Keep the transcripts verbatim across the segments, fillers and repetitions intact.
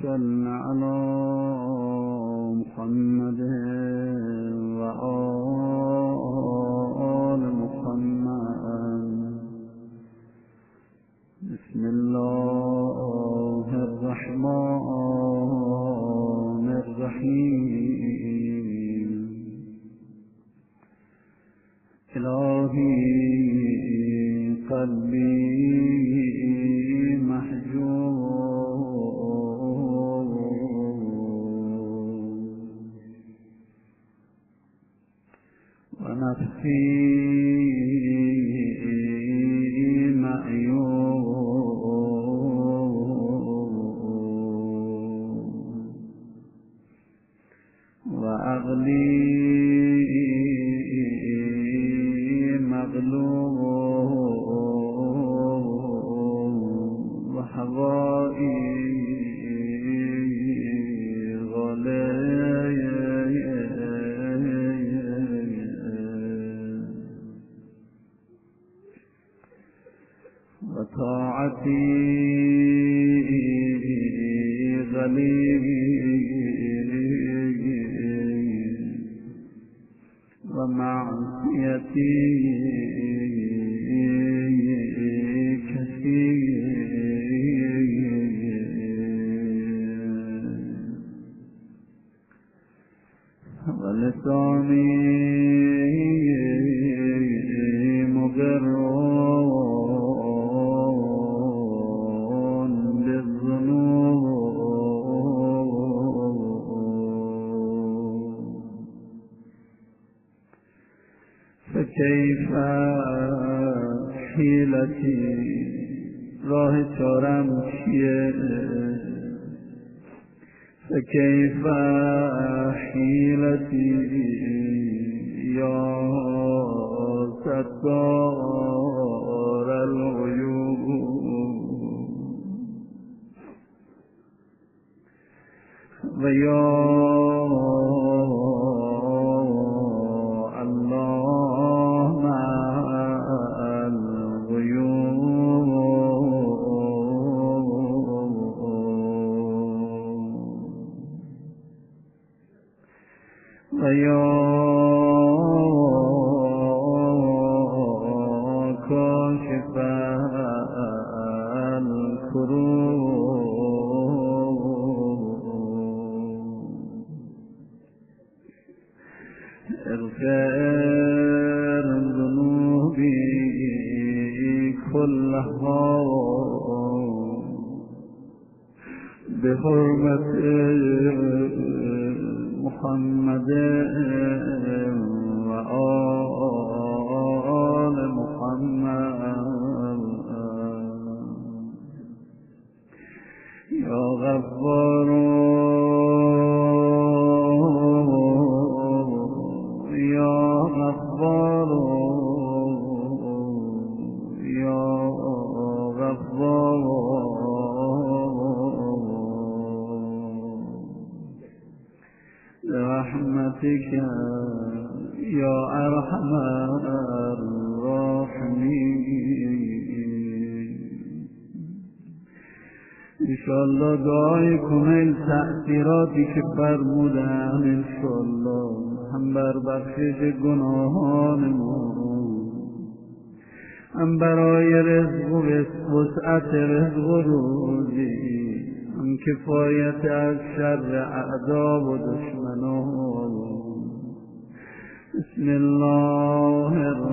صل على محمد وآل محمد. بسم الله الرحمن الرحیم. الهی قلبی محجوب و نفسی معیوب و عقلی مغلوب و هوایی و طاعتی غلیظ و معصیتی کثیر و لسانی مقر فکیف حیلتی، راه چارم چیه؟ فکیف حیلتی یا ستار العیوب و یا و یا کاشف الکروب اغفر ذنوبی كلها بحرمت محمد و آل محمد. یا غفار یا غفار یا غفار برحمتك یا ارحم الراحمین. انشاءالله دعای کمیل تأثیراتی که فرمودن انشاءالله هم بر بخشش گناهان ما، هم برای رزق و وسعت رزق و روزی، هم کفایت از شر اعدا و دشمنان. بسم الله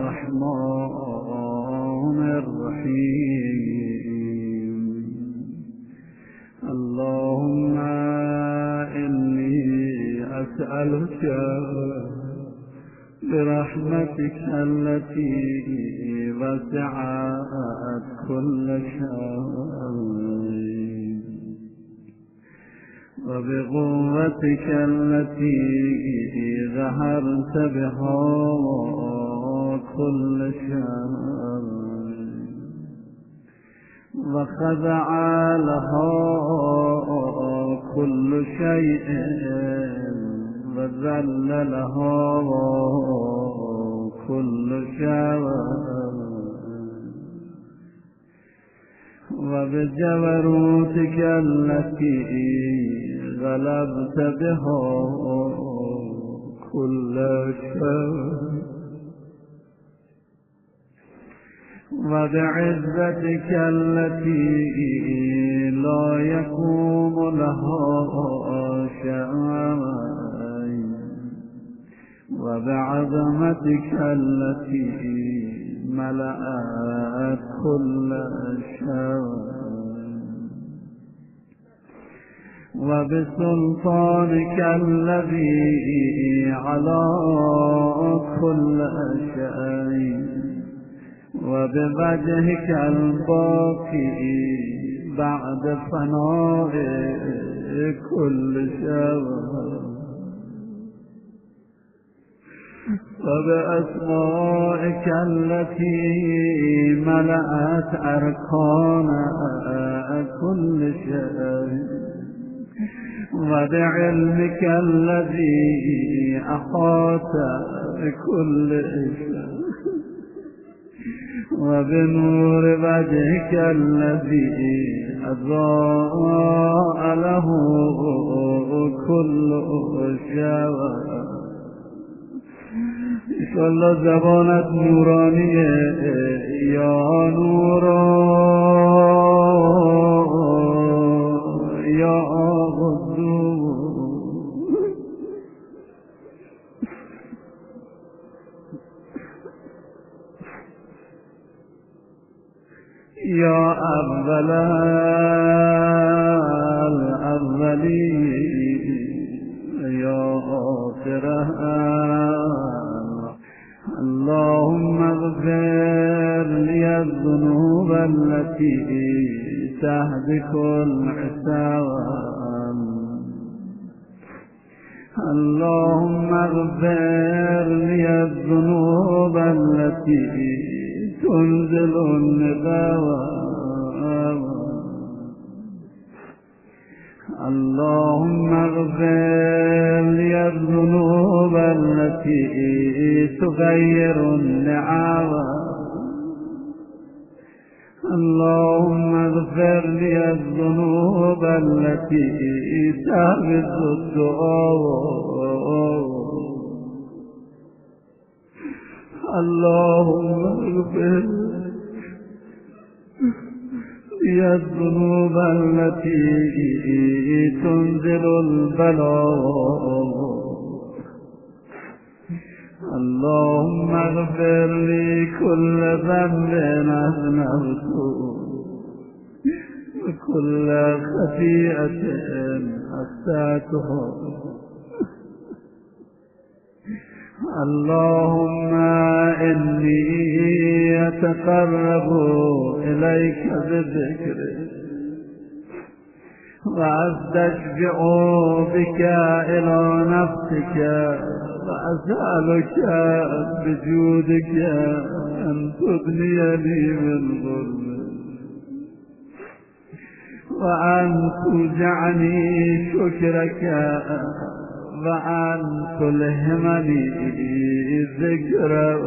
الرحمن الرحیم. اللهم انی اسألك برحمتك التي وسعت كل شيء وبقوتك التي ظهرت بها كل شيء وخضع لها كل شيء وذل لها كل شيء وبجبروتك التي غلبت بها كل شر وبعزتك التي لا يقوم لها شأن وبعظمتك التي ملأت كل شر وبسلطانك الذي على كل شيء وبوجهك الباقي بعد فناء كل شر وبأسمائك التي ملأت أركان كل شيء وبعلمك الذي أحاط بكل شيء وبنور وجهك الذي أضاء له كل شيء. انشاءالله زبانت نورانیه یا نورا یا قدوس یا اول الاولین یا آخره. اللهم اغفر لي الذنوب التي تهدك العصام. اللهم اغفر لي الذنوب التي تنزل النقاوة. اللهم اغفر لي الذنوب التي تغير النعاوة. اللهم اغفر لي الذنوب التي تهبط الدعاء. اللهم اغفر لي الذنوب التي تنزل البلاء. اللهم اغفر لي كل ذنب أذنبته وكل خطيئة أخطأتها. اللهم إني أتقرب إليك بذكرك وأستشفع بك إلى نفسك وأسألك بجودك أن تغنيني من ظلمك وأن تجعني شكرك وأن تلهمني ذكرك.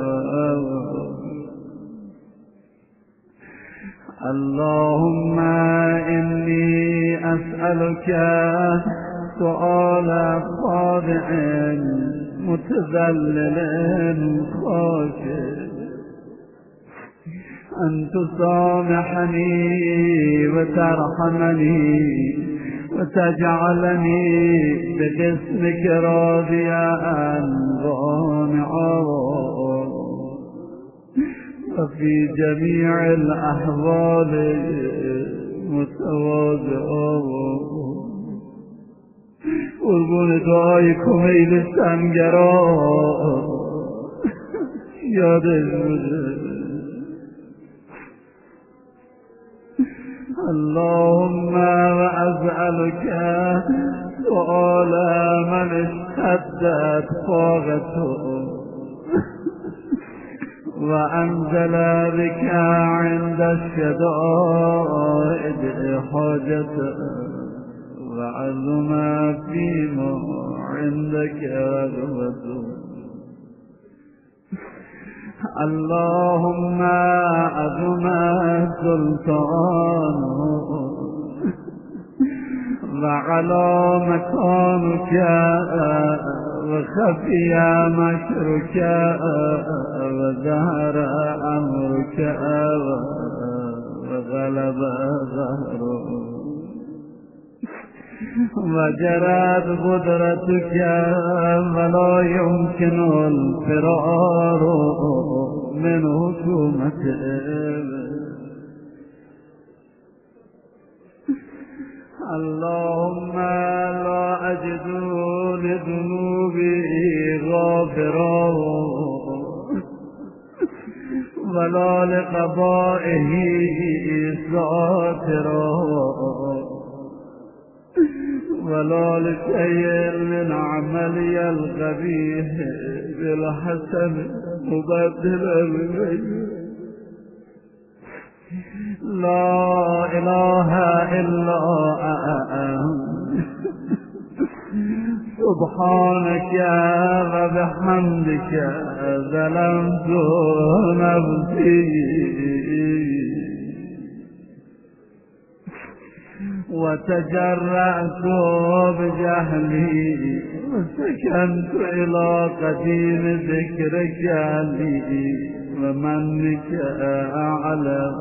اللهم إني أسألك سؤال خاضع متذلل خاشع أن تسامحني وترحمني وتجعلني باسمك راضيا قانعا وفي جميع الأحوال متواضعا. قربون دعای کمیل سنگرا یادش بوده. اللهم وأسألك سؤال من اشتدت طاقته وأنزل بك عند الشدائد حاجته وعظم فيما عندك رغبته. اللهم عظم سلطانه وعلى مكانك وخفي مكرك وظهر أمرك وغلب ظهرك وجرت قدرتك ولا يمكن الفرار من حكومتك. اللهم لا أجد لذنوبي غافرا ولا لقضائه ساترا ولا لشيء من عملي القبيح بالحسن مبدلا بغيره. لا إله إلا أنت سبحانك وبحمدك ظلمت نفسي وتجرأت بجهلي وسكنت إلى قديم ذكرك لي ومنك أعلم.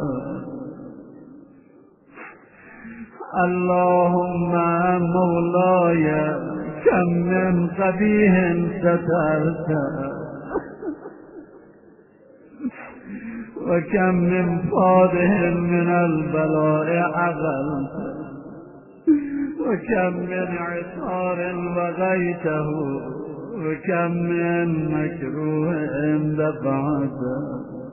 اللهم مولاي كم من قبيح سترت وكم من فاضح من البلاء عقلت وكم من عصار بغيته وكم من مكروه دفعته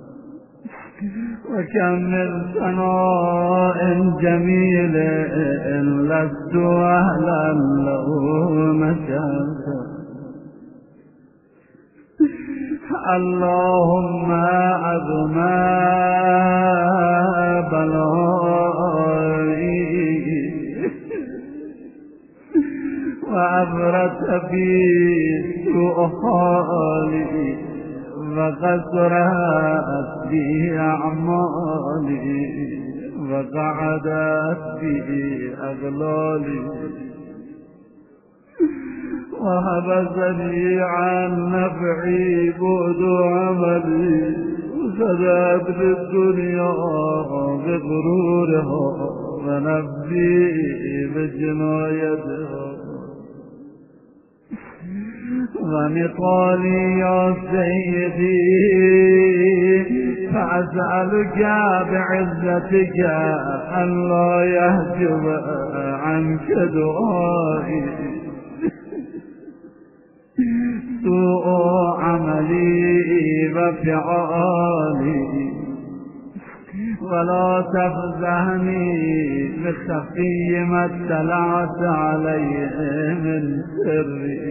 وكم من ثناء جميل لست أهلا له مشاته. اللهم عظم بلائي وأبرت بي سوء حالي وقصرت بي أعمالي وقعدت بي أغلالي وحبسني عن نفعي بعد عملي وسدت للدنيا بغرورها ونفسي بجنايتها. ونطالي يا سيدي فأسألك بعزتك أن لا يحجب عنك دعائي سوء عملي وفعالي ولا تفزعني بخفي ما اطلعت عليه من سري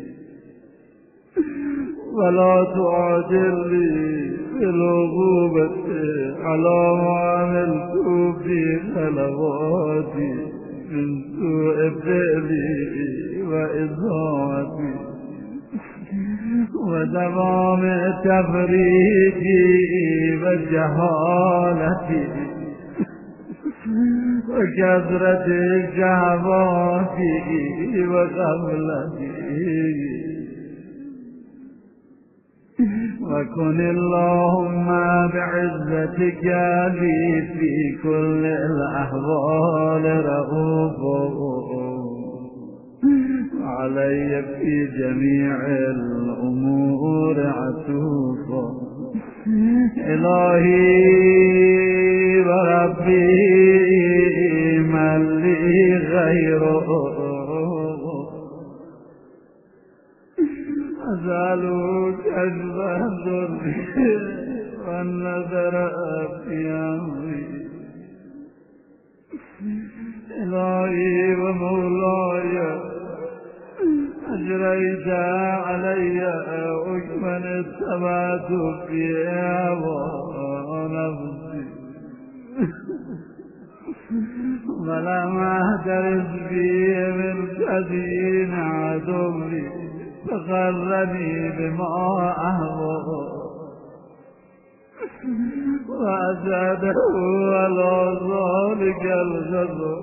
ولا تعجلني بالعقوبة على ما عملت في خلواتي من سوء فعلي وإضاعتي ودوام تفريجي وجهالتي وكثرة الشهوات وغفلتي. وكن اللهم بعزتك لي في كل الأحوال رؤوفا علي في جميع الأمور عطوفا. إلهي وربي من لي غيره أسألك كشف الضر والنذر في أمري. إلهي ومولاي أجريت علي حكما اتبعت في هوى نفسي ولم أهترس بي من كثير عدوي فغرني بما أهوى وأزاده على ذلك الغضب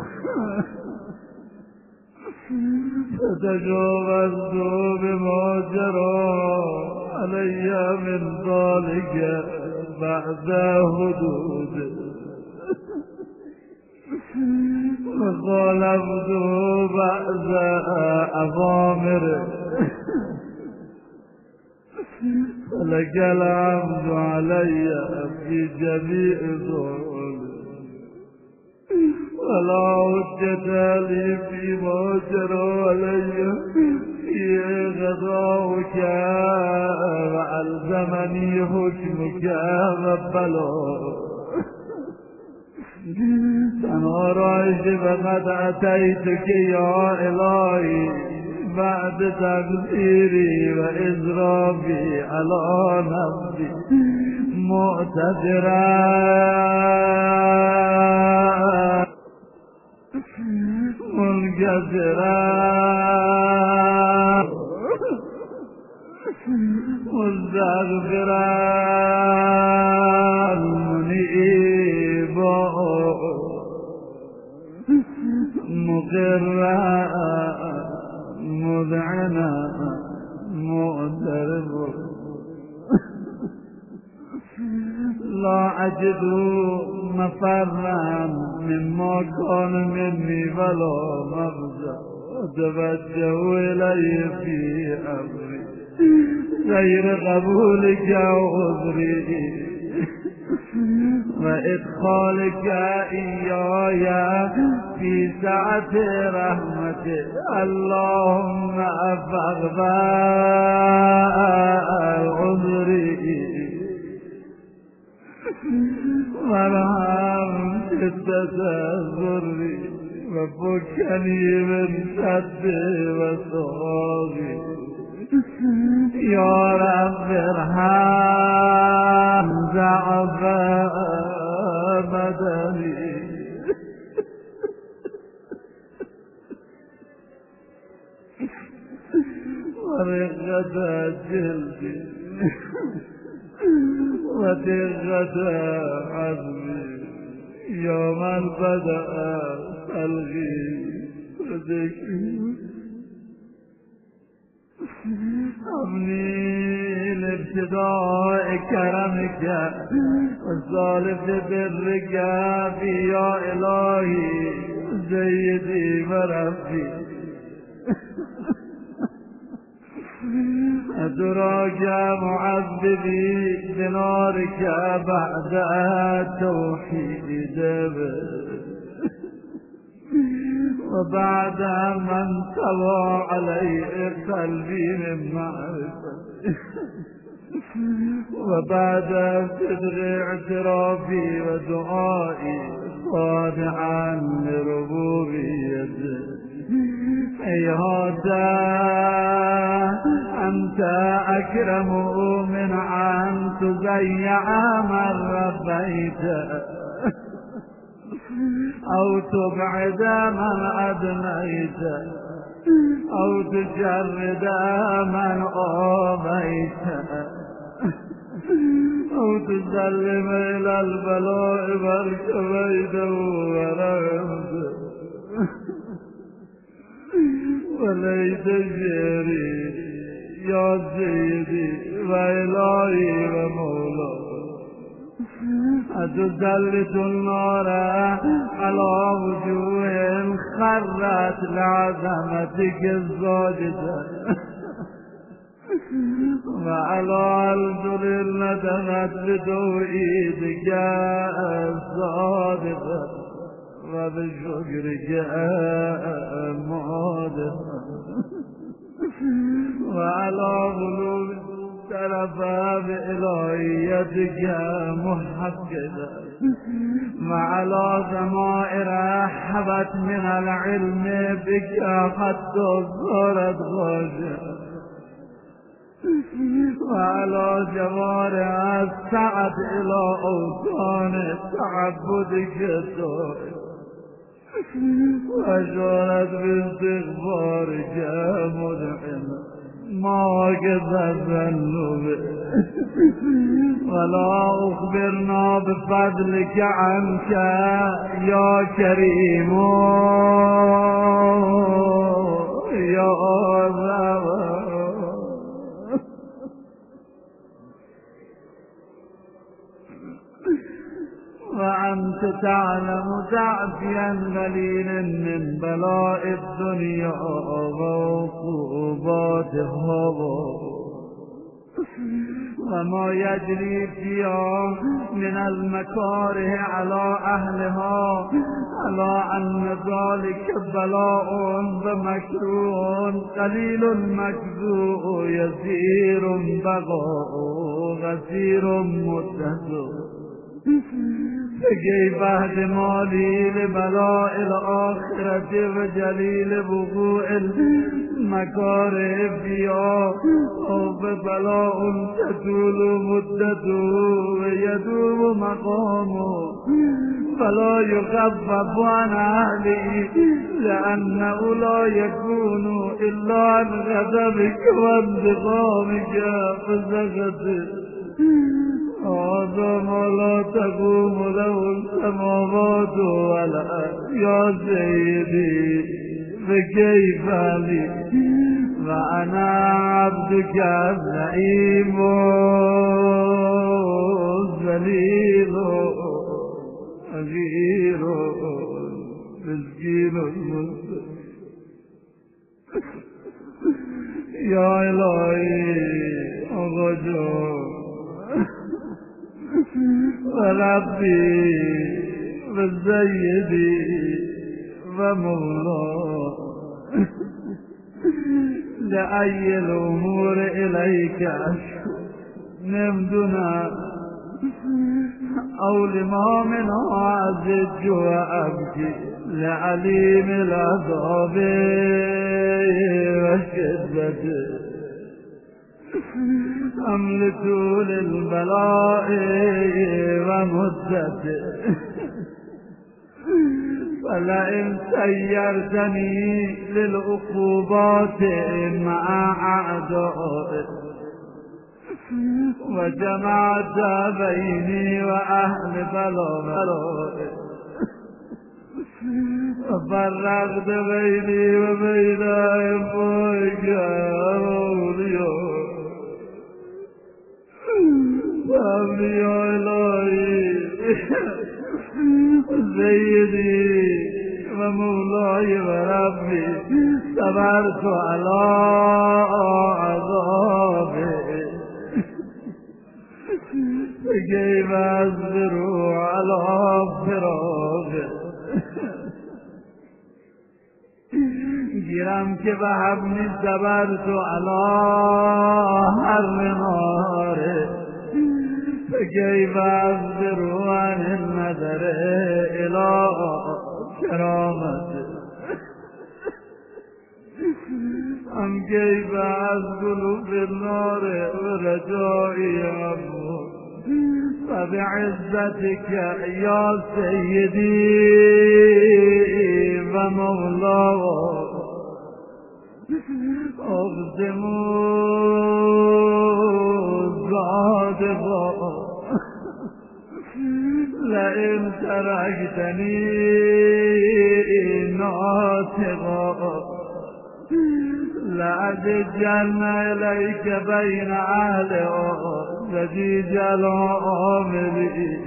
فتجاوزت بما جرى علي من ذلك بعد حدود وخالفت بعد أوامر فلك الحمد علي في جميع ذنوبي ولا حجة لي فيما جرى علي في غضاؤك وألزمني حكمك وبلاء أنا راجع فقد أتيتك يا إلهي بعد تقديري وإسرافي على نفسي معتذرا منكسرا مستغفرا منيبا مقرا مذعنا مؤترف لا أجد مفرا مما كان مني ولا مفزع أتوجه إليه في أمري غير قبولك عذري وإدخالك إياي في سعة رحمتك اللهم فاغفر عذري وارحم شدة ضري وفكني من شد وصغاري يا رب ارحم ضعف بدني ورقة جلدي ودقة عظمي يوم بدأ خلقي وذكري أمني لابتداء كرمك والصالح برك يا إلهي سيدي وربي أدراك معذبي بنارك بعد توحيد وبعد من طوى عليه قلبي من معرفة وبعد صدق اعترافي ودعائي خاضعا لربوبيته هيهات أنت أكرم من أن تضيع من ربيته أو تبعد من أدنيت أو تجرد من آميت أو تسلم إلى البلاء فارتويت ورحمت وليت شعري يا سيدي وإلهي ومولاي أتسلط النار على وجوه خرت لعظمتك الزاجدة وعلى الجر ندمت بتوحيدك الصادقة وبشكرك المعادة وعلى قلوب ترفع بإلهيتك محققة وعلى ضمائر حبت من العلم بك قد صارت خاشعة وعلى جوارح السعد إلى أوطان تعبدك الدائم وأشارت باستغفارك مذعنة ما كذبنا ولا أخبرنا بفضلك عنك يا كريم يا رب. وأنت تعلم تعفيا قليل من بلاء الدنيا وعقوباتها وما يجري فيها من المكاره على أهلها، على أن ذلك بلاء ومكروه قليل مجزوء يسير بغاء غسير مدته. فكيف احتمالي لبلاء الآخرة وجليل وقوع المكاره فيها وببلاء تطول مدته ويدوم مقامه فلا يخفف عن أهله، لأنه لا يكون إلا عن غضبك وانتقامك فسخطه. هذا ما لا تقوم له السماوات والأرض يا سيدي، فكيف لي وأنا عبدك الزعيم الذليل غير مسكين المسلم. يا إلهي أغجر وربي وسيدي ومولاي، لأي الأمور إليك أشكو من دنا أو لما منها أزج وأبكي لعليم العذاب وشدته أم لطول البلاء ومدته. فلئن سيرتني للعقوبات مع أعدائي وجمعت بيني وأهل بلائي وفرقت بيني وبين أخويك يا أولياء فأمني يا إلهي سيدي ومولاي وربي، صبرت على عذابي فكيف أصبر على فراقي. گیرم که به حبنی صبرت علی حر ناره فكيف أصبر عن النظر إلى كرامته. أم كيف أسكن في النار ورجائي عفو فبعزتك يا سيدي ومولاي أقسم صادقا لئن تركتني ناطقا لأزجن إليك بين أهل زجيج العامرين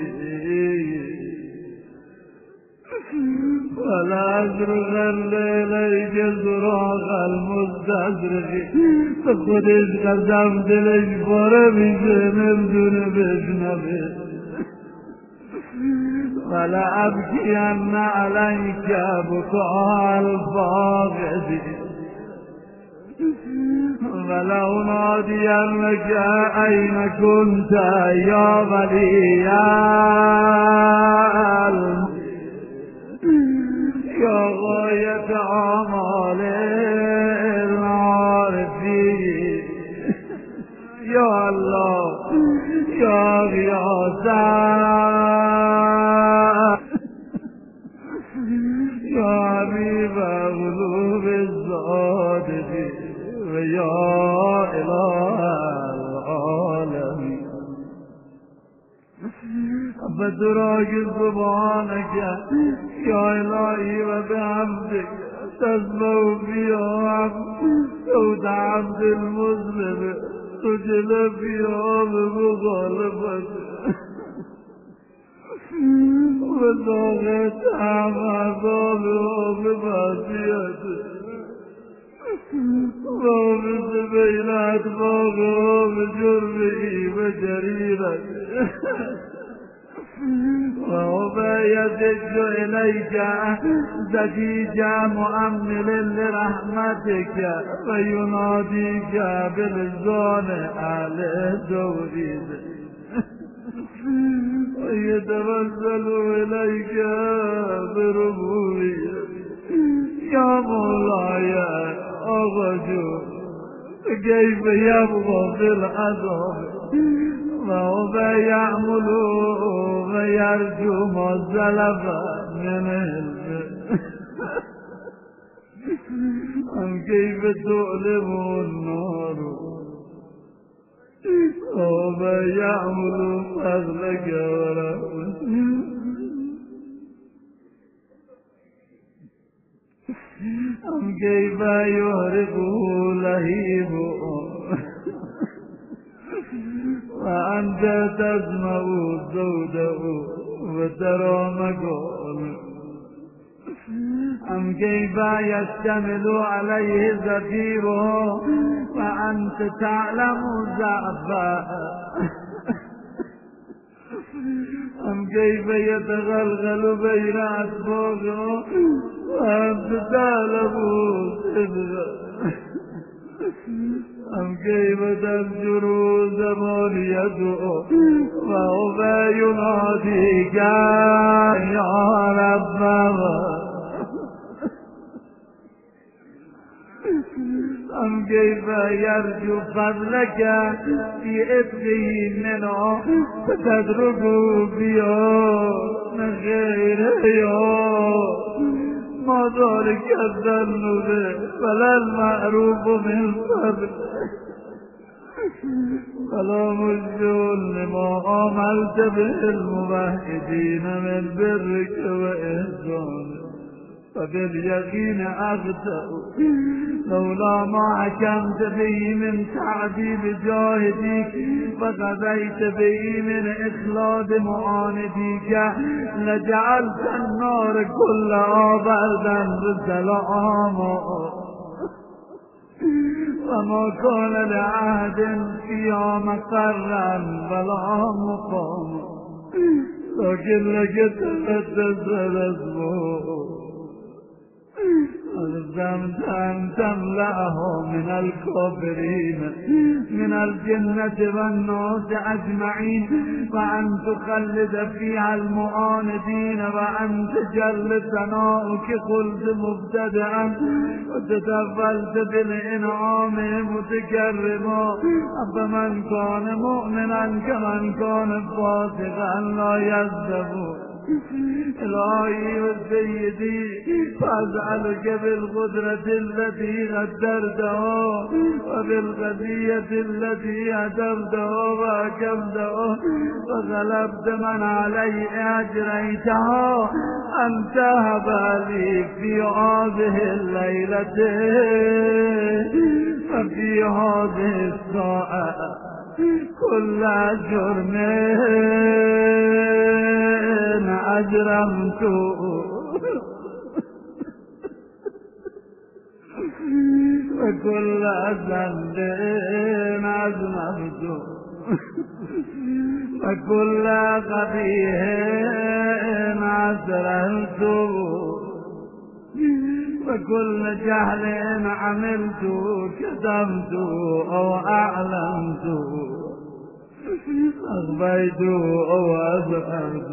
ولا أزرغن إليك زراغ المستزرق فقدش قسمت الإجبار بجنب جنب اجنبه ولا أبكين عليك بكاء الفاقدين ولو نادينك أين كنت يا ولي يا غاية أعمال العارفين يا الله يا غياثا يا حبيب قلوب الصادقين ويا بدراج سبحانك يا إلهي وبحمدك تسمع فيها صوت عبد المسلم تجل فيها بمخالفته وذاقت أعماقها بمعصيته ومن بين أطباقها بجرمه وجريمته وهو يدج إليك زجيج مؤمل لرحمتك ويناديك بالزون على التوحيد ويتوسل إليك بربوبيتك يا مولاي أرجو كيف يبغى في العذاب وهو يعمل ويرجو ما سلف من البر أم كيف تؤلم النار وهو يعمل فضلك ورحمتك أم كيف يهربه لهيبه وأنت تسمع صوته وترى مقاله أم كيف يشتمل عليه زفيره وأنت تعلم ضعفه أم كيف يتغلغل بين أسبابه وأنت تعلم صدقه أم كيف تنجر زمان يدعو وهو يناديك يا رب أم كيف يرجو فضلك في إبقه منه فتدركه بيوم من غير يوم ما ذلك الظن به فلا المعروف من فضل فلا مجدون لما عملت به الموحدين من برك وإحسانك فباليقين أخطأ لولا ما حكمت به من تعذيب جاهديك وقضيت به من إخلاد معانديك لجعلت النار كلها بردا بسلاما وما كان لعهد فيها مقرا ولا مقاما لكن لك تقدس الأسبوع ألزمت أن تملأه من الكافرين من الجنة والناس أجمعين وأن تخلد فيها المعاندين وأن تجل ثناؤك قلت مبتدئا وتتفلت بالإنعام متكرما فمن كان مؤمنا كمن كان فاسقا لا يذهب إلهي وسيدي فأسألك بالقدرة التي قدرته وبالقضية التي هدمته وأكمته وغلبت من علي أجريتها أن تهب لي في هذه الليلة وفي هذه الساعة كل جرم أجرمت وكل ذنب أذنبت وكل قبيح أسررت وكل جهل عملت كتمت أو أعلمت أخبيت أو أسررت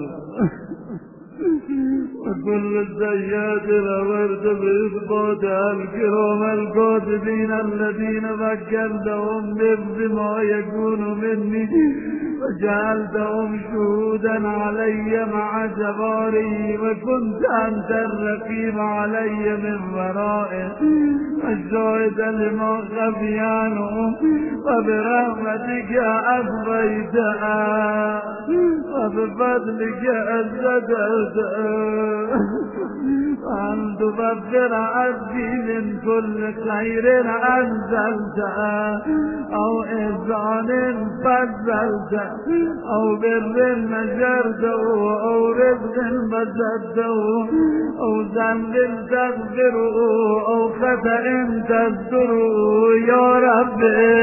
وكل السيئات الأمرت بإثباتها الكرام الكاتبين الذين ذكرتهم بما يكون مني وجعلتهم شهودا علي مع جباري، وكنت أنت الرقيب علي من ورائه، الشاهد لما خفي عنهم، وبرحمتك أخفيتها، وبفضلك أزددتها، وأن تغفر عبدي من كل خير أنزلتها، أو إحسان فضلته، أو بر نشرته، أو رزق بسطته، أو ذنب تغفره، أو خطأ تستره يا رب.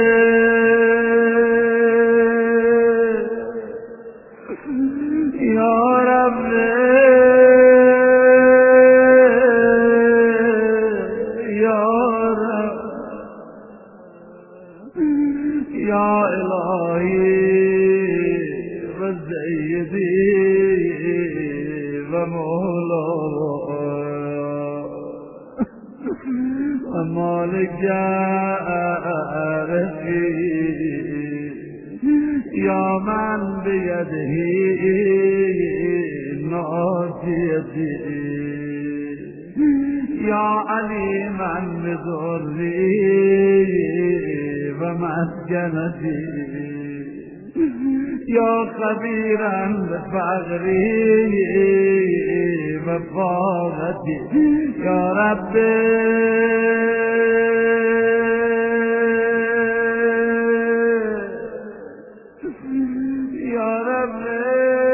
يا رب يا رب يا إلهي وسيدي ومولاي ومالك رزقي، يا من بيده ناصيتي، يا عليما بضري ومسكنتي، يا خبيرا بفقري وفاقتي، يا ربي يا ربي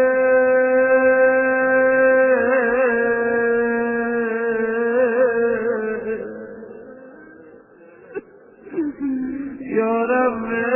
يا ربي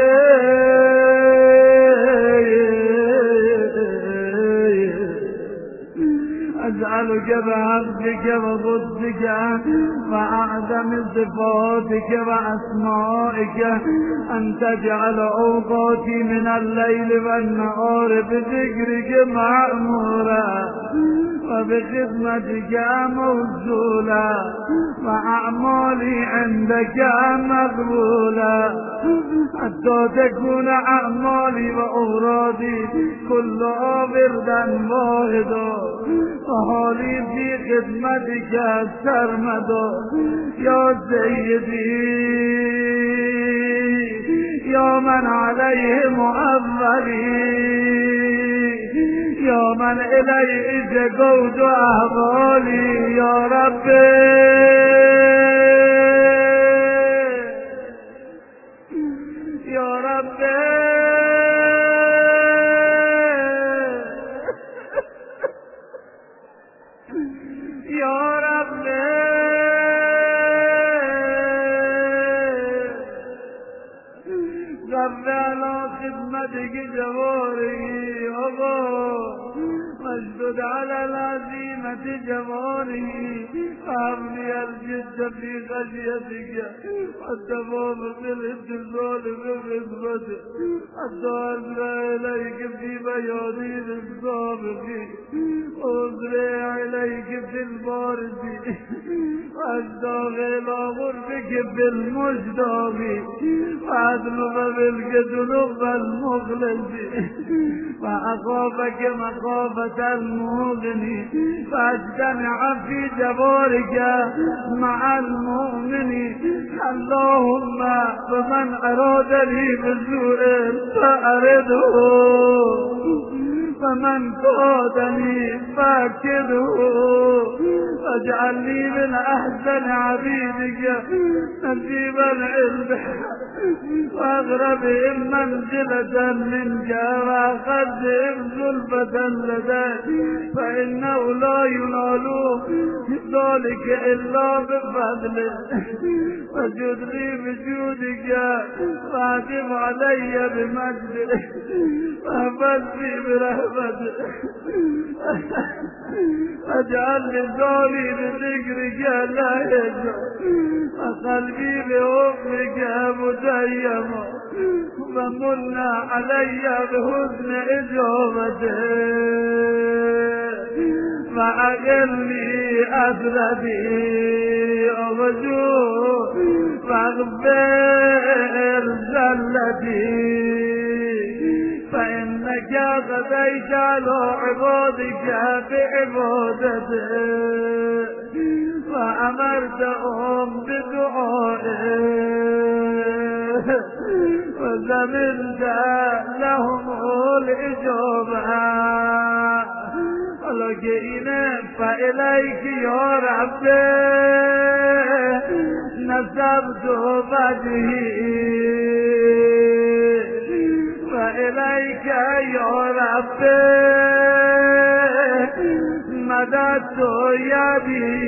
أسألك بعبدك وقدسك وأعظم صفاتك وأسمائك أن تجعل أوقاتي من الليل والنهار بذكرك معمورا، وبخدمتك موصولا، وأعمالي عندك مقبولا، حتى تكون أعمالي وأورادي كلها بردا واحدا، وحالي في خدمتك سرمدا. يا سيدي يا من عليه مؤولي، يا من إليه جقود أحوالي، يا ربي يا ربي يا ربي غفر على خدمتك جواري أبا، مجدد على العزيمة جواري، أعملي الجد في خشيتك، والتمام في الاتزال بخدمتك، حتى أسرع إليك في ميادين السابقين، وأسرع إليك في الباردين، وأشتاق إلى غربك في المشتاقين، وأطلب منك ذنوب المخلصين، وأخافك مخافة المغني، فأجتمع في جبارك مع المؤمنين. اللهم فمن أرادني بسوء فأرده، فمن قادني فاكده، واجعلني من أحسن عبيدك نسيب العلم، واغربهم منزلة منك، واخذهم زلفة لديك، فإنه لا ينال ذلك إلا بفضلك. وجد لي بجودك، واعتب علي بمجدك، واحفظني برحمتك، واجعل لساني بذكرك لا يجوع، وقلبي بحبك متيما، ومن علي بحسن إجابتك، فأقلني أسرتي أرجو، فاغفر زلتي، فإن فإنك غديت على عبادك بعبادته فأمرتهم بدعائه وزمنت لهم الإجابة ولكن فإليك يا رب نسبت وجهي فإليك يا رب مددت يدي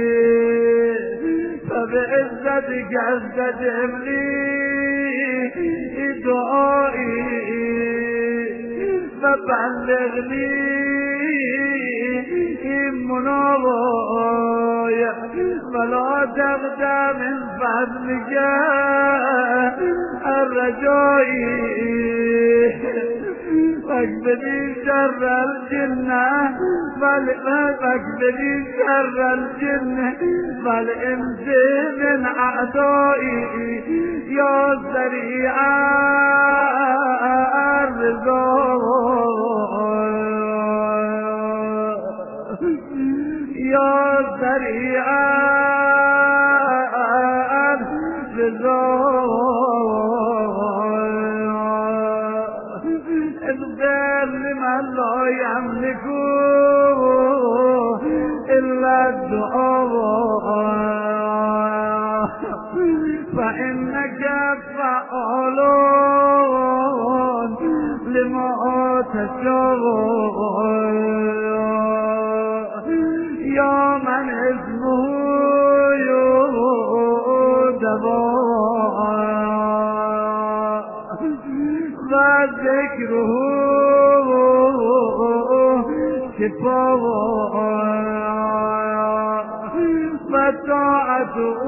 فبعزتك استجب لي دعائي فبلغني مناواي ولا تغدى من فضلك الرجائي فاكبدي شر الجنة فاكبدي شر الجنة والإنس من أعدائي يا سريع الرضا يا سريع الرضا اغفر لمن لا يملك إلا الدعاء فإنك فعال لما تشاء يا من اسمه دواء وذكره شفاء وطاعته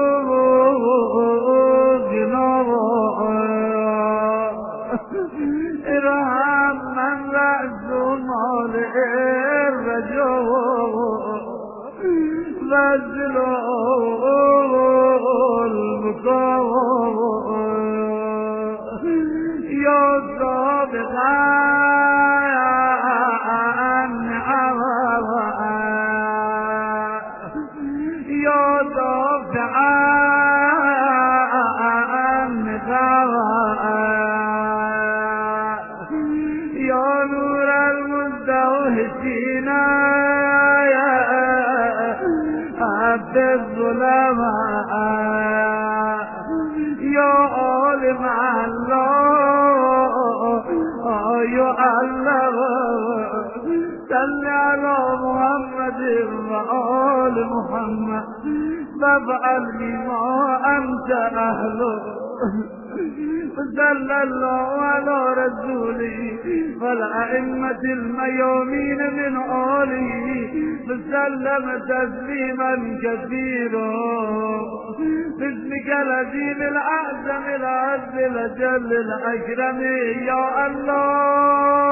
جناء ارحم من رأس مال الرجاء وزلوا البكاء يا سابقا يا دافعا يا نور المزدوجين عبد الظلماء يا عالم الله يا الله صل على محمد وآل محمد فافعل بما أنت أهله صلى الله على رسوله والأئمة الميامين من آله وسلم تسليما كثيرا باسمك العظيم الأعظم العز الجل الأكرم يا الله